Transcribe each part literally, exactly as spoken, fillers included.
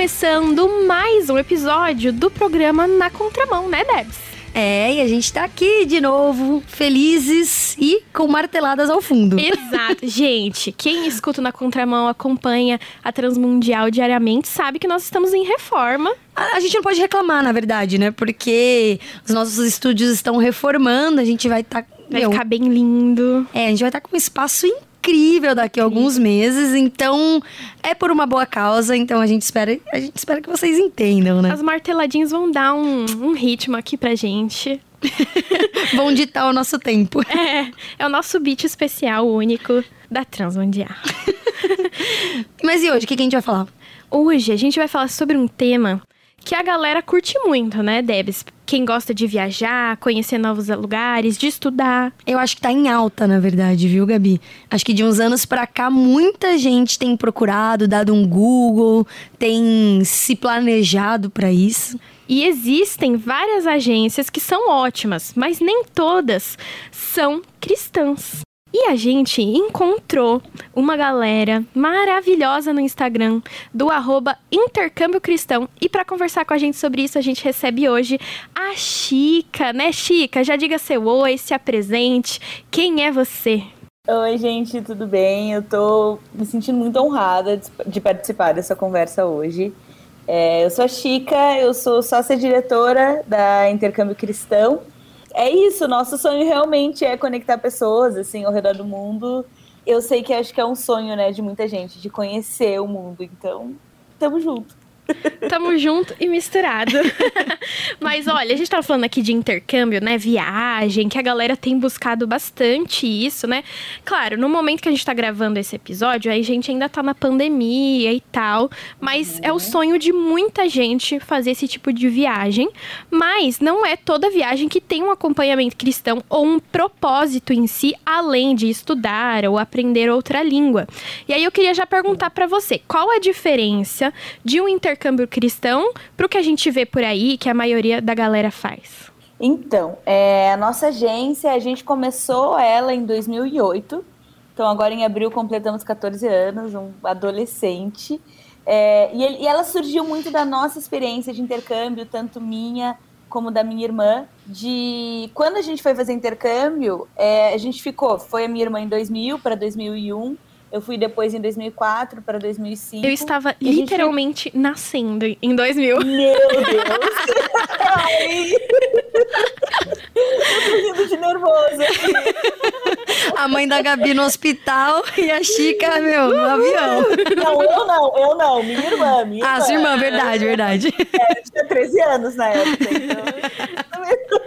começando mais um episódio do programa Na Contramão, né, Debs? É, e a gente tá aqui de novo, felizes e com marteladas ao fundo. Exato. Gente, quem escuta Na Contramão, acompanha a Transmundial diariamente, sabe que nós estamos em reforma. A, a gente não pode reclamar, na verdade, né? Porque os nossos estúdios estão reformando, a gente vai estar... Tá, vai meu, ficar bem lindo. É, a gente vai estar tá com um espaço incrível. incrível daqui a alguns meses, então é por uma boa causa, então a gente espera, a gente espera que vocês entendam, né? As marteladinhas vão dar um, um ritmo aqui pra gente. Vão ditar o nosso tempo. É, é o nosso beat especial, único da Transmundial. Mas e hoje, o que, que a gente vai falar? Hoje a gente vai falar sobre um tema que a galera curte muito, né, Debs? Quem gosta de viajar, conhecer novos lugares, de estudar. Eu acho que tá em alta, na verdade, viu, Gabi? Acho que de uns anos pra cá, muita gente tem procurado, dado um Google, tem se planejado pra isso. E existem várias agências que são ótimas, mas nem todas são cristãs. E a gente encontrou uma galera maravilhosa no Instagram do arroba Intercâmbio Cristão. E para conversar com a gente sobre isso, a gente recebe hoje a Chica, né, Chica? Já diga seu oi, se apresente. Quem é você? Oi, gente, tudo bem? Eu tô me sentindo muito honrada de participar dessa conversa hoje. É, eu sou a Chica, eu sou sócia-diretora da Intercâmbio Cristão. É isso, nosso sonho realmente é conectar pessoas, assim, ao redor do mundo. Eu sei que acho que é um sonho, né, de muita gente, de conhecer o mundo, então, tamo junto. Tamo junto e misturado. Mas olha, a gente tava falando aqui de intercâmbio, né, viagem, que a galera tem buscado bastante isso, né. Claro, no momento que a gente tá gravando esse episódio, aí a gente ainda tá na pandemia e tal, mas uhum. é o sonho de muita gente fazer esse tipo de viagem, mas não é toda viagem que tem um acompanhamento cristão ou um propósito em si, além de estudar ou aprender outra língua. E aí eu queria já perguntar pra você, qual a diferença de um intercâmbio Intercâmbio cristão para o que a gente vê por aí, que a maioria da galera faz? Então, é, a nossa agência, a gente começou ela em dois mil e oito, então agora em abril completamos catorze anos, um adolescente, é, e, ele, e ela surgiu muito da nossa experiência de intercâmbio, tanto minha como da minha irmã, de quando a gente foi fazer intercâmbio, é, a gente ficou, foi a minha irmã em dois mil para dois mil e um, eu fui depois em dois mil e quatro para dois mil e cinco. Eu estava literalmente gente... nascendo em dois mil. Meu Deus! Ai. Eu tô rindo de nervoso aqui. A mãe da Gabi no hospital e a Chica, meu, no avião. Não, eu não, eu não. Minha irmã, minha irmã. Ah, sua irmã, verdade, verdade. É, eu tinha treze anos na época, então...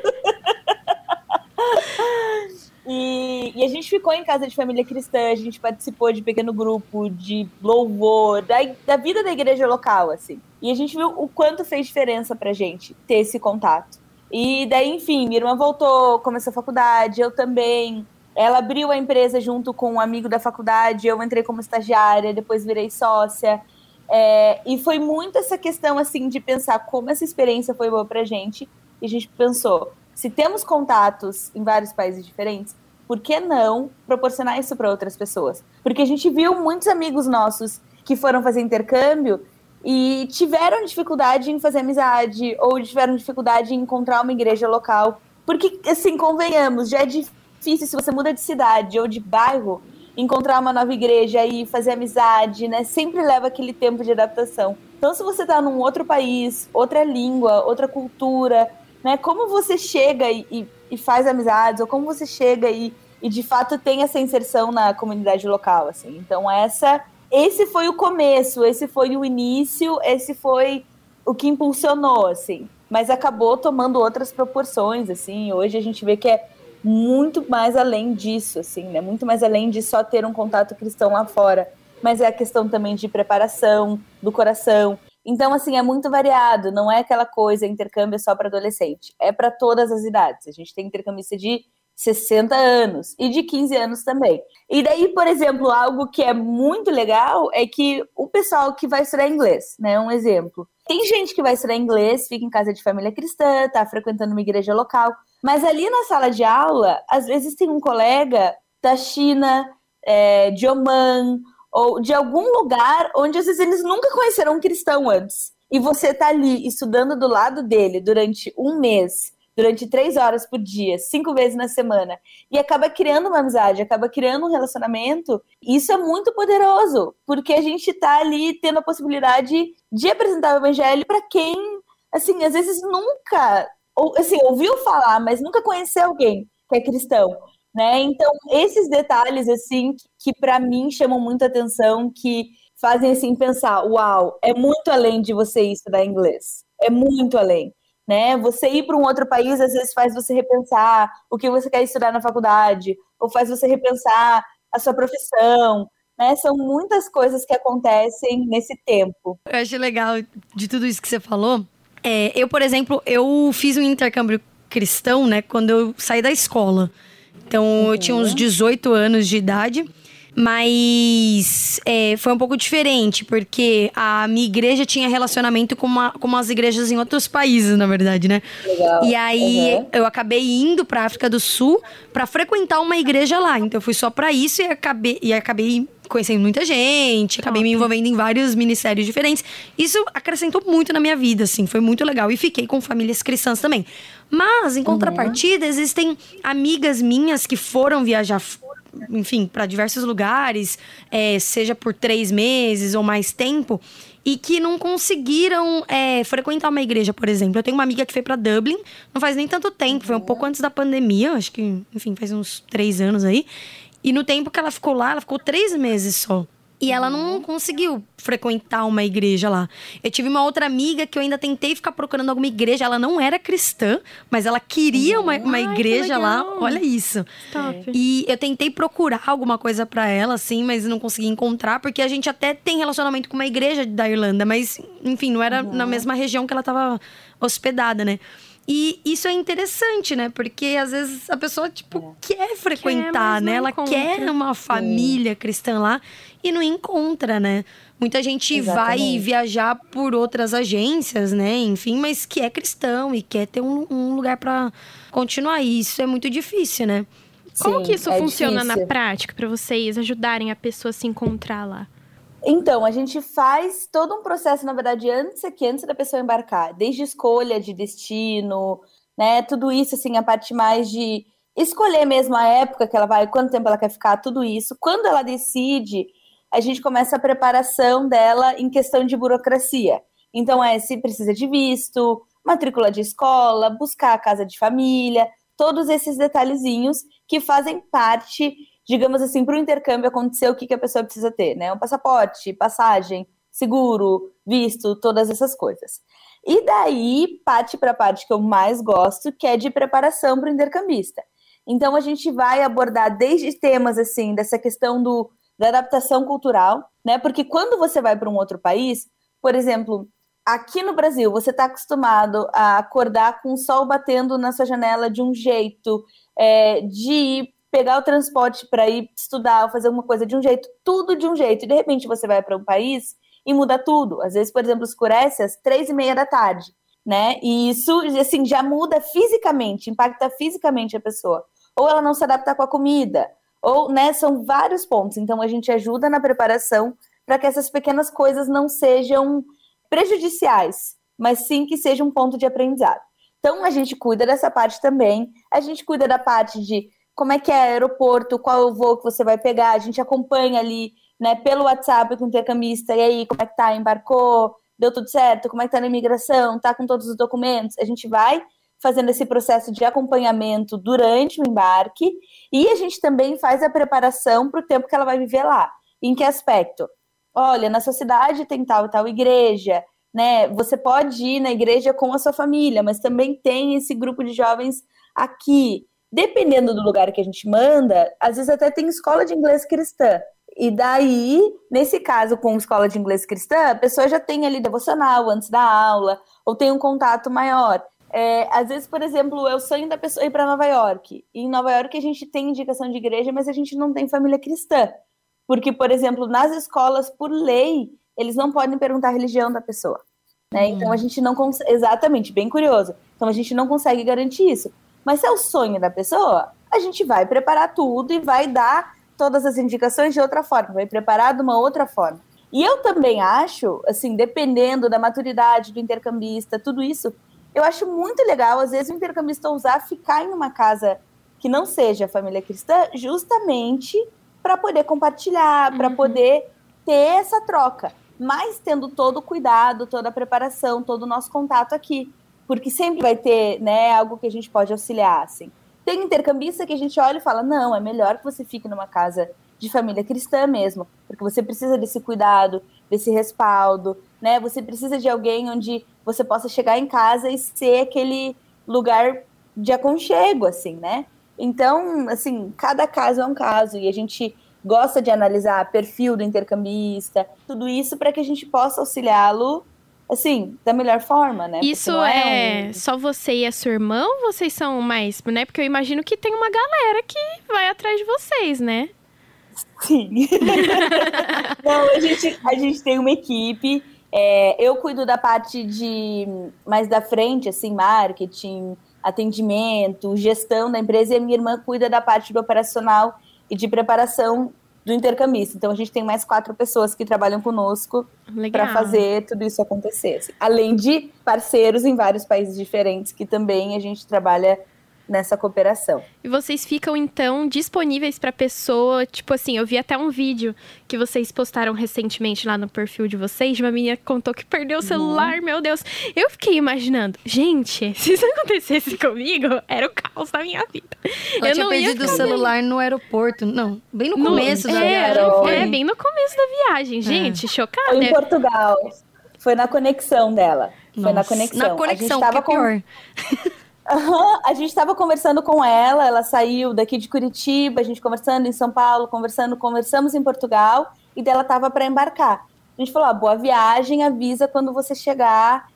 E, e a gente ficou em casa de família cristã, a gente participou de pequeno grupo, de louvor, da, da vida da igreja local, assim. E a gente viu o quanto fez diferença pra gente ter esse contato. E daí, enfim, minha irmã voltou, começou a faculdade, eu também. Ela abriu a empresa junto com um amigo da faculdade, eu entrei como estagiária, depois virei sócia. É, e foi muito essa questão, assim, de pensar como essa experiência foi boa pra gente. E a gente pensou... Se temos contatos em vários países diferentes, por que não proporcionar isso para outras pessoas? Porque a gente viu muitos amigos nossos que foram fazer intercâmbio e tiveram dificuldade em fazer amizade ou tiveram dificuldade em encontrar uma igreja local. Porque, assim, convenhamos, já é difícil se você muda de cidade ou de bairro, encontrar uma nova igreja e fazer amizade, né? Sempre leva aquele tempo de adaptação. Então, se você está num outro país, outra língua, outra cultura... Né, como você chega e, e, e faz amizades, ou como você chega e, e, de fato, tem essa inserção na comunidade local, assim. Então, essa, esse foi o começo, esse foi o início, esse foi o que impulsionou, assim. Mas acabou tomando outras proporções, assim. Hoje a gente vê que é muito mais além disso, assim, né? Muito mais além de só ter um contato cristão lá fora. Mas é a questão também de preparação do coração. Então, assim, é muito variado, não é aquela coisa, intercâmbio só para adolescente, é para todas as idades. A gente tem intercambista de sessenta anos e de quinze anos também. E daí, por exemplo, algo que é muito legal é que o pessoal que vai estudar inglês, né, um exemplo. Tem gente que vai estudar inglês, fica em casa de família cristã, tá frequentando uma igreja local, mas ali na sala de aula, às vezes tem um colega da China, é, de Oman, ou de algum lugar onde às vezes eles nunca conheceram um cristão antes. E você tá ali estudando do lado dele durante um mês, durante três horas por dia, cinco vezes na semana, e acaba criando uma amizade, acaba criando um relacionamento. Isso é muito poderoso, porque a gente tá ali tendo a possibilidade de apresentar o evangelho para quem, assim, às vezes nunca, ou, assim, ouviu falar, mas nunca conheceu alguém que é cristão. Né? Então, esses detalhes, assim, que, que para mim chamam muita atenção, que fazem, assim, pensar, uau, é muito além de você estudar inglês. É muito além, né? Você ir para um outro país, às vezes, faz você repensar o que você quer estudar na faculdade, ou faz você repensar a sua profissão, né? São muitas coisas que acontecem nesse tempo. Eu acho legal de tudo isso que você falou. É, eu, por exemplo, eu fiz um intercâmbio cristão, né, quando eu saí da escola. Então, uhum. eu tinha uns dezoito anos de idade, mas é, foi um pouco diferente, porque a minha igreja tinha relacionamento com, uma, com umas igrejas em outros países, na verdade, né? Legal. E aí, uhum. eu acabei indo pra África do Sul pra frequentar uma igreja lá. Então, eu fui só pra isso e acabei, e acabei conhecendo muita gente, acabei me envolvendo em vários ministérios diferentes. Isso acrescentou muito na minha vida, assim, foi muito legal. E fiquei com famílias cristãs também. Mas, em contrapartida, uhum. existem amigas minhas que foram viajar, enfim, para diversos lugares, é, seja por três meses ou mais tempo, e que não conseguiram é, frequentar uma igreja, por exemplo. Eu tenho uma amiga que foi para Dublin, não faz nem tanto tempo, uhum. foi um pouco antes da pandemia, acho que, enfim, faz uns três anos aí. E no tempo que ela ficou lá, ela ficou três meses só. E ela não conseguiu frequentar uma igreja lá. Eu tive uma outra amiga que eu ainda tentei ficar procurando alguma igreja. Ela não era cristã, mas ela queria uma, uma Ai, igreja lá. Olha isso. Top. E eu tentei procurar alguma coisa pra ela, assim, mas não consegui encontrar. Porque a gente até tem relacionamento com uma igreja da Irlanda. Mas, enfim, não era uhum. na mesma região que ela estava hospedada, né? E isso é interessante, né? Porque às vezes a pessoa, tipo, é. quer frequentar, quer, né? Ela encontra. quer uma família Sim. cristã lá e não encontra, né? Muita gente Exatamente. vai viajar por outras agências, né? Enfim, mas que é cristão e quer ter um, um lugar pra continuar. E isso é muito difícil, né? Como Sim, que isso é funciona difícil. na prática pra vocês ajudarem a pessoa a se encontrar lá? Então, a gente faz todo um processo, na verdade, antes aqui, antes da pessoa embarcar, desde escolha de destino, né, tudo isso, assim, a parte mais de escolher mesmo a época que ela vai, quanto tempo ela quer ficar, tudo isso. Quando ela decide, a gente começa a preparação dela em questão de burocracia. Então, é se precisa de visto, matrícula de escola, buscar a casa de família, todos esses detalhezinhos que fazem parte, digamos assim, para o intercâmbio acontecer, o que, que a pessoa precisa ter, né? Um passaporte, passagem, seguro, visto, todas essas coisas. E daí, parte para a parte que eu mais gosto, que é de preparação para o intercambista. Então, a gente vai abordar desde temas, assim, dessa questão do, da adaptação cultural, né? Porque quando você vai para um outro país, por exemplo, aqui no Brasil, você está acostumado a acordar com o sol batendo na sua janela de um jeito, é, de pegar o transporte para ir estudar ou fazer alguma coisa de um jeito, tudo de um jeito. E, de repente, você vai para um país e muda tudo. Às vezes, por exemplo, escurece às três e meia da tarde, né? E isso, assim, já muda fisicamente, impacta fisicamente a pessoa. Ou ela não se adapta com a comida, ou, né, são vários pontos. Então, a gente ajuda na preparação para que essas pequenas coisas não sejam prejudiciais, mas sim que seja um ponto de aprendizado. Então, a gente cuida dessa parte também. A gente cuida da parte de como é que é aeroporto, qual é o voo que você vai pegar. A gente acompanha ali, né, pelo WhatsApp com o intercambista. E aí, como é que tá? Embarcou? Deu tudo certo? Como é que tá na imigração? Tá com todos os documentos? A gente vai fazendo esse processo de acompanhamento durante o embarque. E a gente também faz a preparação para o tempo que ela vai viver lá. Em que aspecto? Olha, na sua cidade tem tal e tal igreja, né? Você pode ir na igreja com a sua família, mas também tem esse grupo de jovens aqui. Dependendo do lugar que a gente manda, às vezes até tem escola de inglês cristã. E daí, nesse caso, com escola de inglês cristã, a pessoa já tem ali devocional antes da aula, ou tem um contato maior. É, às vezes, por exemplo, é o sonho da pessoa ir para Nova York. E em Nova York a gente tem indicação de igreja, mas a gente não tem família cristã. Porque, por exemplo, nas escolas, por lei, eles não podem perguntar a religião da pessoa. Né? Hum. Então a gente não consegue... Exatamente, bem curioso. Então a gente não consegue garantir isso. Mas se é o sonho da pessoa, a gente vai preparar tudo e vai dar todas as indicações de outra forma, vai preparar de uma outra forma. E eu também acho, assim, dependendo da maturidade do intercambista, tudo isso, eu acho muito legal, às vezes, o intercambista ousar ficar em uma casa que não seja família cristã, justamente para poder compartilhar, uhum. para poder ter essa troca, mas tendo todo o cuidado, toda a preparação, todo o nosso contato aqui, porque sempre vai ter, né, algo que a gente pode auxiliar, assim. Tem intercambista que a gente olha e fala, não, é melhor que você fique numa casa de família cristã mesmo, porque você precisa desse cuidado, desse respaldo, né? Você precisa de alguém onde você possa chegar em casa e ser aquele lugar de aconchego, assim, né? Então, assim, cada caso é um caso e a gente gosta de analisar perfil do intercambista, tudo isso para que a gente possa auxiliá-lo, assim, da melhor forma, né? Isso é, é um... só você e a sua irmã ou vocês são mais, né? Porque eu imagino que tem uma galera que vai atrás de vocês, né? Sim. Não, a gente, a gente tem uma equipe. É, eu cuido da parte de mais da frente, assim, marketing, atendimento, gestão da empresa, e a minha irmã cuida da parte do operacional e de preparação do intercambista. Então, a gente tem mais quatro pessoas que trabalham conosco para fazer tudo isso acontecer. Assim. Além de parceiros em vários países diferentes, que também a gente trabalha nessa cooperação. E vocês ficam, então, disponíveis para pessoa, tipo assim, eu vi até um vídeo que vocês postaram recentemente lá no perfil de vocês, de uma menina que contou que perdeu o celular, uhum. meu Deus. Eu fiquei imaginando, gente, se isso acontecesse comigo, era o caos da minha vida. Ela eu tinha não perdido o celular no aeroporto, não, bem no começo no, da é, viagem. É, bem no começo da viagem, gente, é. chocada. Foi em Portugal, foi na conexão dela, Nossa, foi na conexão. Na conexão, a gente tava que é pior. Com... Uhum, a gente estava conversando com ela, ela saiu daqui de Curitiba, a gente conversando em São Paulo, conversando, conversamos em Portugal, e dela estava para embarcar. A gente falou, ah, boa viagem, avisa quando você chegar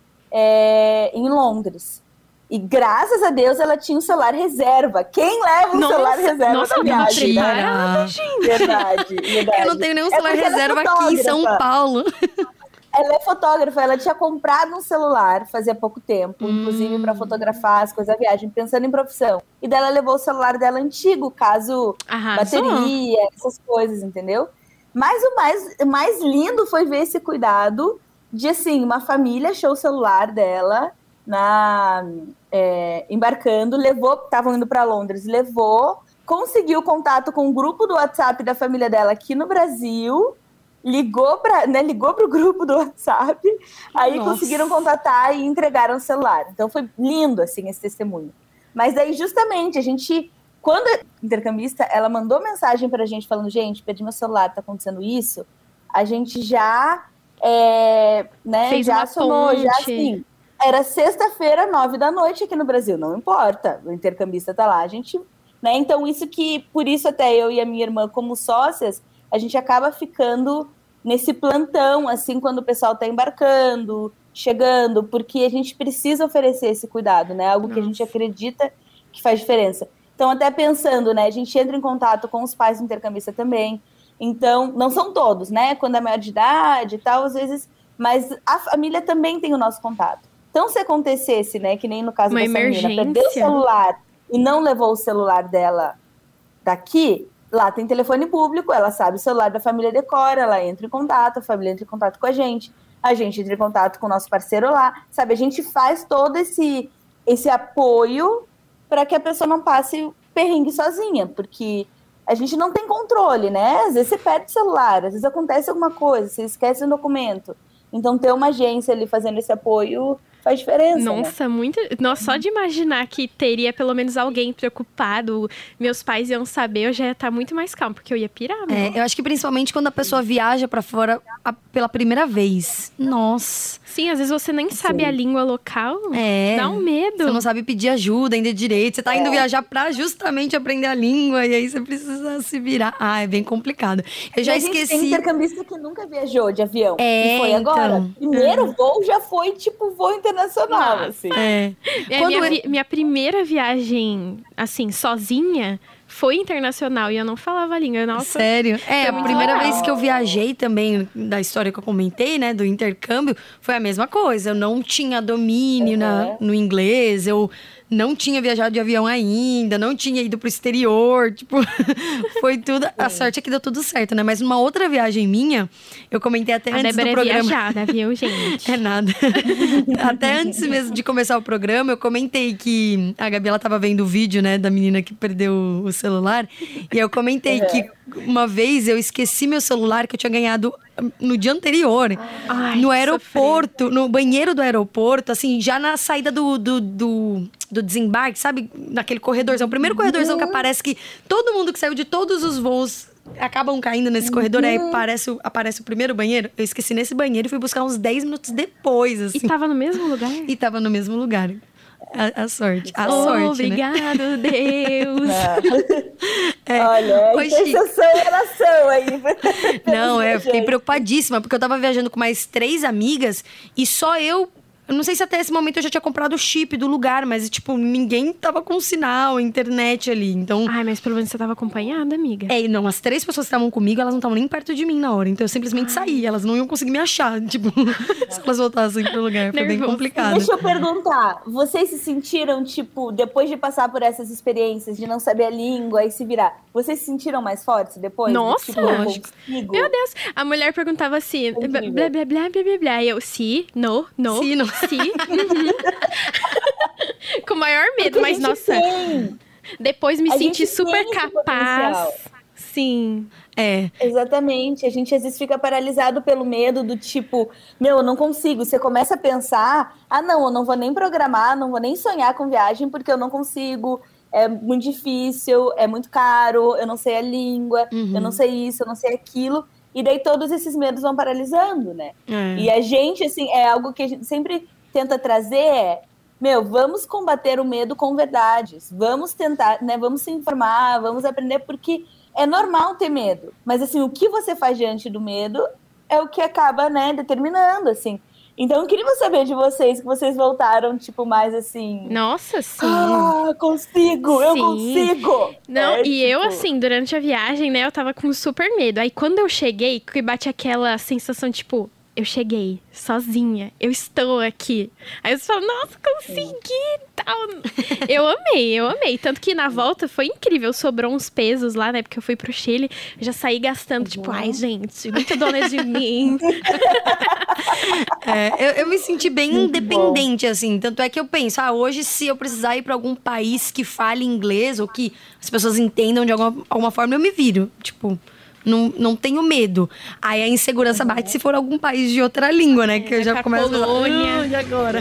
é, em Londres. E graças a Deus ela tinha um celular reserva. Quem leva um nossa, celular reserva nossa, na viagem? Né? Verdade, verdade. Eu não tenho nenhum celular é reserva é aqui em São Paulo. Ela é fotógrafa, ela tinha comprado um celular fazia pouco tempo, hum. inclusive para fotografar as coisas da viagem, pensando em profissão. E daí ela levou o celular dela antigo, caso Arrasou. bateria, essas coisas, entendeu? Mas o mais, o mais lindo foi ver esse cuidado de, assim, uma família achou o celular dela na, é, embarcando, levou, estavam indo para Londres, levou, conseguiu contato com o grupo do WhatsApp da família dela aqui no Brasil, ligou para, né, ligou pro grupo do WhatsApp, aí Nossa. conseguiram contatar e entregaram o celular. Então foi lindo, assim, esse testemunho. Mas daí, justamente, a gente, quando a intercambista, ela mandou mensagem pra gente falando, gente, perdi meu celular, tá acontecendo isso, a gente já, é, né, Fez já uma acionou, ponte. já assim, era sexta-feira, nove da noite aqui no Brasil, não importa, o intercambista tá lá, a gente, né, então isso que, por isso até eu e a minha irmã, como sócias, a gente acaba ficando nesse plantão, assim, quando o pessoal está embarcando, chegando, porque a gente precisa oferecer esse cuidado, né? Algo Nossa. que a gente acredita que faz diferença. Então, até pensando, né? A gente entra em contato com os pais do intercambista também. Então, não são todos, né? Quando é maior de idade e tal, às vezes... Mas a família também tem o nosso contato. Então, se acontecesse, né? Que nem no caso Uma dessa emergência. menina, perdeu o celular e não levou o celular dela daqui... Lá tem telefone público, ela sabe o celular da família decora, ela entra em contato, a família entra em contato com a gente, a gente entra em contato com o nosso parceiro lá, sabe? A gente faz todo esse, esse apoio para que a pessoa não passe perrengue sozinha, porque a gente não tem controle, né? Às vezes você perde o celular, às vezes acontece alguma coisa, você esquece um documento. Então ter uma agência ali fazendo esse apoio faz diferença. Nossa, né? muito. Nossa, só de imaginar que teria pelo menos alguém preocupado, meus pais iam saber, eu já ia estar muito mais calma, porque eu ia pirar. É, eu acho que principalmente quando a pessoa viaja pra fora a, pela primeira vez. Nossa. Sim, às vezes você nem sabe Sim. a língua local. É. Dá um medo. Você não sabe pedir ajuda, ainda direito. Você tá É. indo viajar pra justamente aprender a língua e aí você precisa se virar. Ah, é bem complicado. Eu já e a gente esqueci. tem intercambista que nunca viajou de avião. É, e foi agora. então. Primeiro voo já foi tipo voo internacional. Nossa. Assim. É. É, Quando minha, eu- vi- minha primeira viagem, assim, sozinha, foi internacional e eu não falava a língua. Nossa. Sério? É, a primeira legal. vez que eu viajei também, da história que eu comentei, né, do intercâmbio, foi a mesma coisa. Eu não tinha domínio Uhum. na, no inglês, eu não tinha viajado de avião ainda, não tinha ido pro exterior, tipo, foi tudo. A sorte é que deu tudo certo, né? Mas numa outra viagem minha, eu comentei até A antes Débora do é programa. viajada, viu, gente? É nada. Até antes mesmo de começar o programa, eu comentei que a Gabi, ela tava vendo o vídeo, né, da menina que perdeu o celular. E eu comentei que uma vez eu esqueci meu celular que eu tinha ganhado no dia anterior. Ai, no que aeroporto, no banheiro do aeroporto, assim, já na saída do, do, do, do desembarque, sabe? Naquele corredorzão. O primeiro corredorzão que aparece que todo mundo que saiu de todos os voos acabam caindo nesse corredor, aí aparece, o- aparece o primeiro banheiro. Eu esqueci nesse banheiro e fui buscar uns dez minutos depois, assim. E tava no mesmo lugar? E tava no mesmo lugar. A, a sorte. A sorte, né? Obrigado, Deus. É. Olha, Oi, Chico. intercessão e oração aí. Não, é, eu fiquei Gente. preocupadíssima, porque eu tava viajando com mais três amigas e só eu. Eu não sei se até esse momento eu já tinha comprado o chip do lugar, mas, tipo, ninguém tava com sinal, internet ali. Então. Ai, mas pelo menos você tava acompanhada, amiga. É, e não, as três pessoas que estavam comigo, elas não estavam nem perto de mim na hora. Então eu simplesmente saí, elas não iam conseguir me achar. Tipo, se elas voltassem pro lugar. Foi bem Nervoso. complicado. Deixa eu perguntar, vocês se sentiram, tipo, depois de passar por essas experiências, de não saber a língua e se virar, vocês se sentiram mais fortes depois? Nossa, tipo, eu lógico. consigo? Meu Deus, a mulher perguntava assim, Incrível. blá, blá, blá, blá, blá, blá. E eu, si, no, no, Si, no. si. Uhum. Com o maior medo, Porque a mas gente nossa, tem, depois me a senti gente super tem esse capaz. potencial. Sim. É. Exatamente, a gente às vezes fica paralisado pelo medo do tipo, meu, eu não consigo. Você começa a pensar, ah não, eu não vou nem programar, não vou nem sonhar com viagem porque eu não consigo, é muito difícil, é muito caro, eu não sei a língua, Uhum. eu não sei isso, eu não sei aquilo. E daí todos esses medos vão paralisando, né? É. E a gente, assim, é algo que a gente sempre tenta trazer, é, meu, vamos combater o medo com verdades, vamos tentar, né, vamos se informar, vamos aprender, porque é normal ter medo, mas, assim, o que você faz diante do medo é o que acaba, né, determinando, assim. Então, eu queria saber de vocês, que vocês voltaram, tipo, mais assim... Nossa, sim. Ah, consigo, eu Sim. consigo! Não, É, e eu, tipo, assim, durante a viagem, né, eu tava com super medo. Aí, quando eu cheguei, que bate aquela sensação, tipo, eu cheguei sozinha, eu estou aqui. Aí você fala, nossa, consegui, tal. Eu amei, eu amei. Tanto que na volta foi incrível, sobrou uns pesos lá, né, porque eu fui pro Chile, eu já saí gastando, tipo, ai, gente, muito dona de mim. É, eu, eu me senti bem independente, assim. Tanto é que eu penso, ah, hoje se eu precisar ir pra algum país que fale inglês ou que as pessoas entendam de alguma, alguma forma, eu me viro. Tipo, não, não tenho medo. Aí a insegurança bate se for algum país de outra língua, né? Que eu vai já pra começo a falar, Polônia. "Ah, e agora?"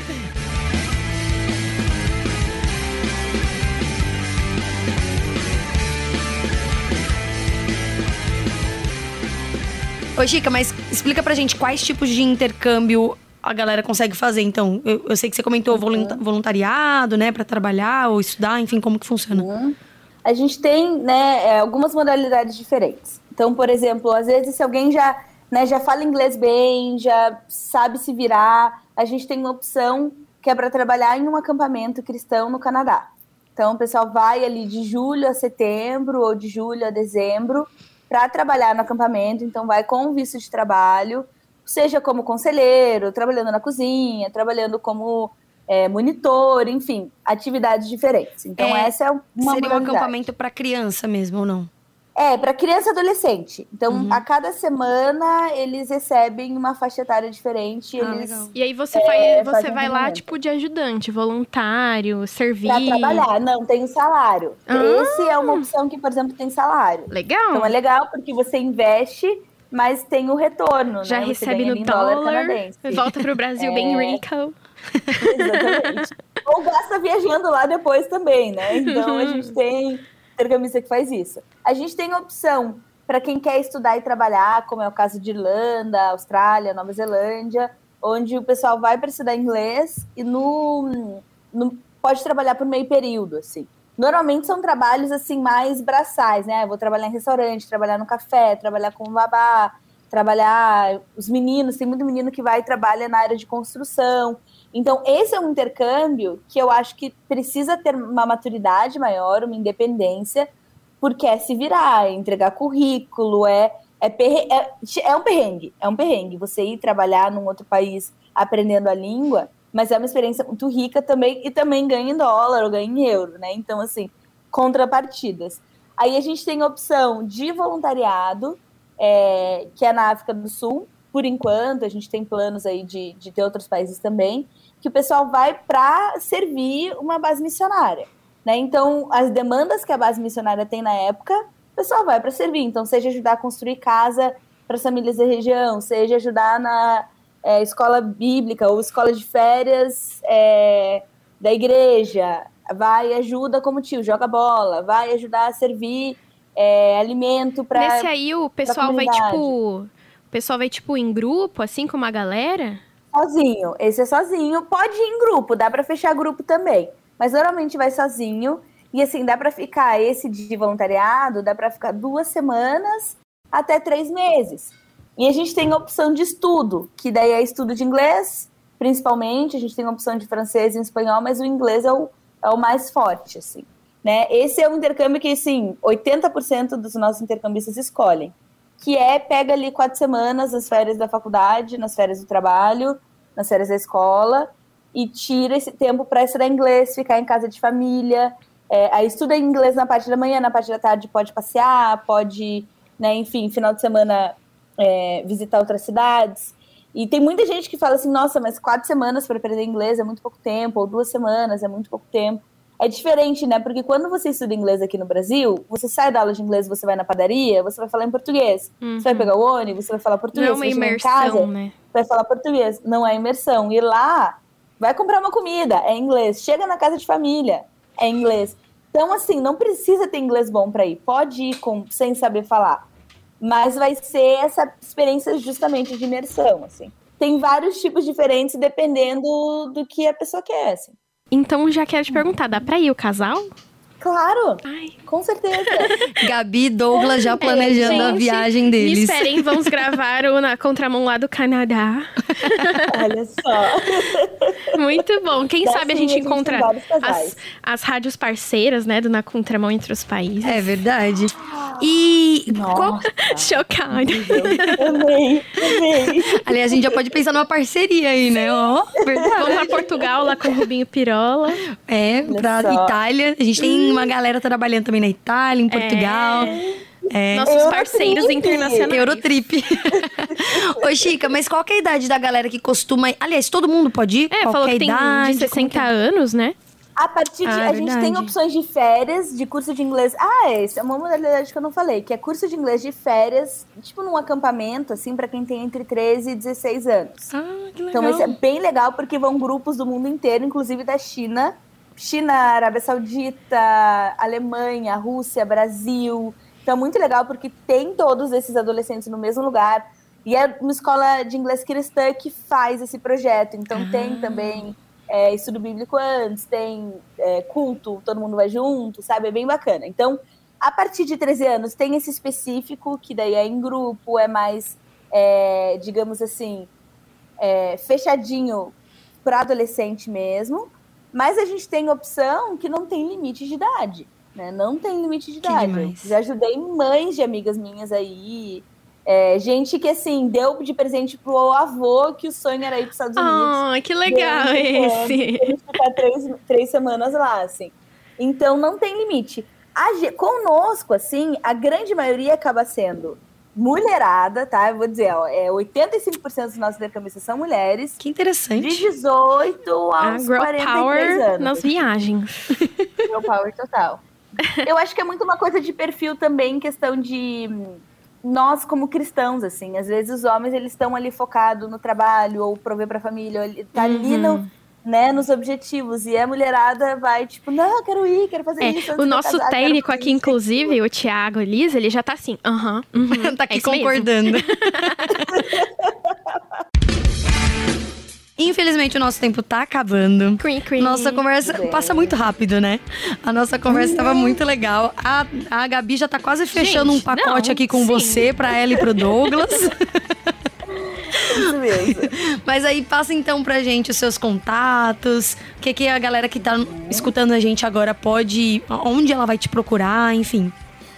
Ô, Chica, mas explica pra gente quais tipos de intercâmbio a galera consegue fazer, então. Eu, eu sei que você comentou volunta- voluntariado, né, pra trabalhar ou estudar, enfim, como que funciona? A gente tem, né, é, algumas modalidades diferentes. Então, por exemplo, às vezes se alguém já, né, já fala inglês bem, já sabe se virar, a gente tem uma opção que é para trabalhar em um acampamento cristão no Canadá. Então, o pessoal vai ali de julho a setembro ou de julho a dezembro para trabalhar no acampamento. Então, vai com visto de trabalho, seja como conselheiro, trabalhando na cozinha, trabalhando como é, monitor, enfim, atividades diferentes. Então, É, essa é uma Seria um modalidade. acampamento pra criança mesmo, ou não? É, para criança e adolescente. Então, Uhum. a cada semana, eles recebem uma faixa etária diferente. Ah, Eles legal. E aí você, É, vai, você faz um vai lá, treinamento. tipo, de ajudante, voluntário, servir. Para trabalhar. Não, tem o salário. Ah. Esse é uma opção que, por exemplo, tem salário. Legal. Então, é legal porque você investe, mas tem o retorno, Já né? Você recebe ganha no ali em dólar, canadense. volta pro Brasil bem rico. Exatamente. Ou gasta viajando lá depois também, né? Então, a gente tem intercambista que faz isso. A gente tem opção para quem quer estudar e trabalhar, como é o caso de Irlanda, Austrália, Nova Zelândia, onde o pessoal vai para estudar inglês e no, no, pode trabalhar por meio período, assim. Normalmente são trabalhos, assim, mais braçais, né? Eu vou trabalhar em restaurante, trabalhar no café, trabalhar como babá, trabalhar... Os meninos, tem muito menino que vai e trabalha na área de construção. Então, esse é um intercâmbio que eu acho que precisa ter uma maturidade maior, uma independência, porque é se virar, é entregar currículo, é, é, perre- é, é um perrengue, é um perrengue. Você ir trabalhar num outro país aprendendo a língua, mas é uma experiência muito rica também, e também ganha em dólar ou ganha em euro, né? Então, assim, contrapartidas. Aí a gente tem a opção de voluntariado, é, que é na África do Sul, por enquanto, a gente tem planos aí de, de ter outros países também, que o pessoal vai para servir uma base missionária, né? Então, as demandas que a base missionária tem na época, o pessoal vai para servir. Então, seja ajudar a construir casa para as famílias da região, seja ajudar na é, escola bíblica ou escola de férias é, da igreja, vai e ajuda como tio, joga bola, vai ajudar a servir é, alimento para Nesse aí o pessoal vai, tipo... O pessoal vai, tipo, em grupo, assim, com uma galera? Sozinho. Esse é sozinho. Pode ir em grupo, dá para fechar grupo também. Mas normalmente vai sozinho. E assim, dá para ficar, esse de voluntariado, dá para ficar duas semanas até três meses. E a gente tem a opção de estudo, que daí é estudo de inglês, principalmente. A gente tem a opção de francês e espanhol, mas o inglês é o, é o mais forte, assim. Né? Esse é um intercâmbio que, assim, oitenta por cento dos nossos intercambistas escolhem. Que é, pega ali quatro semanas nas férias da faculdade, nas férias do trabalho, nas férias da escola, e tira esse tempo para estudar inglês, ficar em casa de família, é, aí estuda inglês na parte da manhã, na parte da tarde pode passear, pode, né, enfim, final de semana é, visitar outras cidades. E tem muita gente que fala assim, nossa, mas quatro semanas para aprender inglês é muito pouco tempo, ou duas semanas é muito pouco tempo. É diferente, né? Porque quando você estuda inglês aqui no Brasil, você sai da aula de inglês, você vai na padaria, você vai falar em português. Uhum. Você vai pegar o ônibus, você vai falar português. Não é uma você imersão, vai em casa, né? vai falar português. Não é imersão. E lá, vai comprar uma comida, é inglês. Chega na casa de família, é inglês. Então, assim, não precisa ter inglês bom para ir. Pode ir com, sem saber falar. Mas vai ser essa experiência justamente de imersão, assim. Tem vários tipos diferentes, dependendo do que a pessoa quer, assim. Então, já quero te perguntar, dá pra ir o casal? Claro! Ai. Com certeza! Gabi e Douglas já planejando é, a gente, viagem deles. Me esperem, vamos gravar o Na Contramão lá do Canadá. Olha só! Muito bom. Quem Dá sabe sim, a gente a gente encontra tem vários as, casais. as rádios parceiras, né, do Na Contramão entre os países. É verdade. E qual... Nossa! Chocada. Amei, amei! Aliás, a gente já pode pensar numa parceria aí, né? Ó, verdade. Vamos pra Portugal lá com o Rubinho Pirola. É, Olha pra só. Itália. A gente tem uma galera trabalhando também na Itália, em Portugal. É. Nossos Eurotrip. parceiros internacionais. Eurotrip. Ô, Chica, mas qual que é a idade da galera que costuma ir? Aliás, todo mundo pode ir? É, Qualquer falou que tem idade, de sessenta como que- anos, né? A partir de. Ah, a gente verdade. tem opções de férias, de curso de inglês. Ah, essa é uma modalidade que eu não falei, que é curso de inglês de férias, tipo num acampamento, assim, pra quem tem entre treze e dezesseis anos. Ah, que legal. Então, esse é bem legal porque vão grupos do mundo inteiro, inclusive da China. China, Arábia Saudita, Alemanha, Rússia, Brasil. Então, é muito legal porque tem todos esses adolescentes no mesmo lugar. E é uma escola de inglês cristã que faz esse projeto. Então, Ah. tem também é, estudo bíblico antes, tem é, culto, todo mundo vai junto, sabe? É bem bacana. Então, a partir de treze anos, tem esse específico, que daí é em grupo, é mais, é, digamos assim, é, fechadinho para adolescente mesmo. Mas a gente tem opção que não tem limite de idade, né? Não tem limite de Que idade. demais. Já ajudei mães de amigas minhas aí. É, gente que, assim, deu de presente pro avô que o sonho era ir para os Estados Unidos. Ah, que legal Deu, esse. A gente ficar três, três semanas lá, assim. Então, não tem limite. A, ge- conosco, assim, a grande maioria acaba sendo mulherada, tá? Eu vou dizer, ó, é, oitenta e cinco por cento dos nossos intercambistas são mulheres. Que De interessante. dezoito A aos girl quarenta e três power anos. nas viagens. Girl power total. Eu acho que é muito uma coisa de perfil também, questão de hum, nós como cristãos, assim. Às vezes os homens, eles estão ali focados no trabalho, ou prover pra família, ou ele tá ali no, né, nos objetivos. E a mulherada vai, tipo, não, eu quero ir, quero fazer É, isso. antes o de eu nosso casar, quero técnico fazer aqui, isso, inclusive, o Thiago Elisa, ele já tá assim, aham, uhum, Tá é aqui isso mesmo. concordando. Infelizmente, o nosso tempo tá acabando. Crin, crin. Nossa conversa Bem. passa muito rápido, né? A nossa conversa estava muito legal. A, a Gabi já tá quase fechando Gente, um pacote não, aqui com sim. você, pra ela e pro Douglas. Isso mesmo. Mas aí passa então pra gente os seus contatos, o que, que a galera que tá escutando a gente agora pode, onde ela vai te procurar, enfim.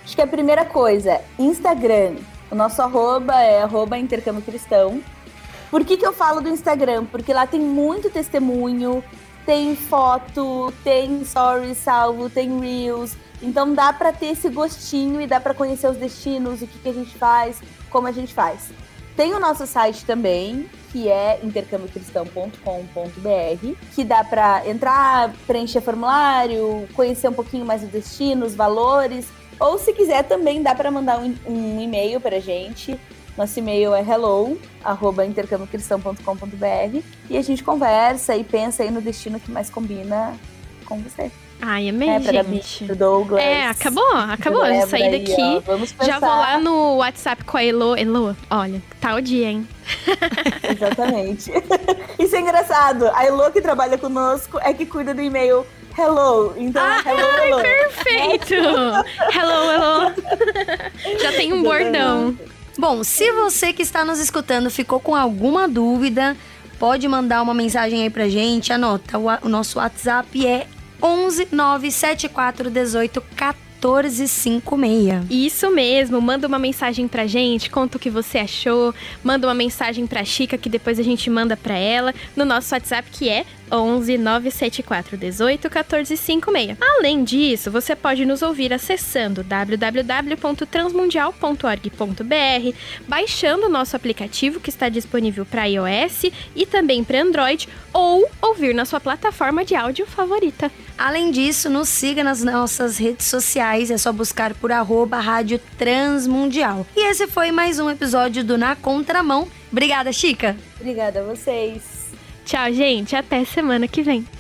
Acho que a primeira coisa, Instagram. O nosso arroba é arroba intercâmbio cristão. Por que que eu falo do Instagram? Porque lá tem muito testemunho, tem foto, tem stories salvo, tem reels. Então dá pra ter esse gostinho e dá pra conhecer os destinos, o que que a gente faz, como a gente faz. Tem o nosso site também, que é intercâmbio cristão ponto com ponto b r, que dá pra entrar, preencher formulário, conhecer um pouquinho mais o destino, os valores. Ou se quiser também dá pra mandar um, um e-mail pra gente. Nosso e-mail é hello arroba intercâmbio cristão ponto com ponto b r e a gente conversa e pensa aí no destino que mais combina com você. Ai, amei, é, pra gente. Gabi, Douglas. É, acabou, acabou. Eu já saí daqui. Aí, vamos já vou lá no WhatsApp com a Elo. Elo, olha, tá o dia, hein? Exatamente. Isso é engraçado. A Elo que trabalha conosco é que cuida do e-mail hello. Então, ah, hello, ai, hello. Perfeito. Hello, hello. Já tem um bordão. Bom, se você que está nos escutando ficou com alguma dúvida, pode mandar uma mensagem aí pra gente. Anota, o, o nosso WhatsApp é onze nove sete quatro um oito um quatro cinco seis. Isso mesmo, manda uma mensagem pra gente, conta o que você achou, manda uma mensagem pra Chica que depois a gente manda pra ela no nosso WhatsApp, que é onze nove sete quatro um oito um quatro cinco seis. Além disso, você pode nos ouvir acessando w w w ponto transmundial ponto org ponto b r, baixando o nosso aplicativo que está disponível para iOS e também para Android, ou ouvir na sua plataforma de áudio favorita. Além disso, nos siga nas nossas redes sociais, é só buscar por arroba Rádio Transmundial. E esse foi mais um episódio do Na Contramão. Obrigada, Chica. Obrigada a vocês. Tchau, gente. Até semana que vem.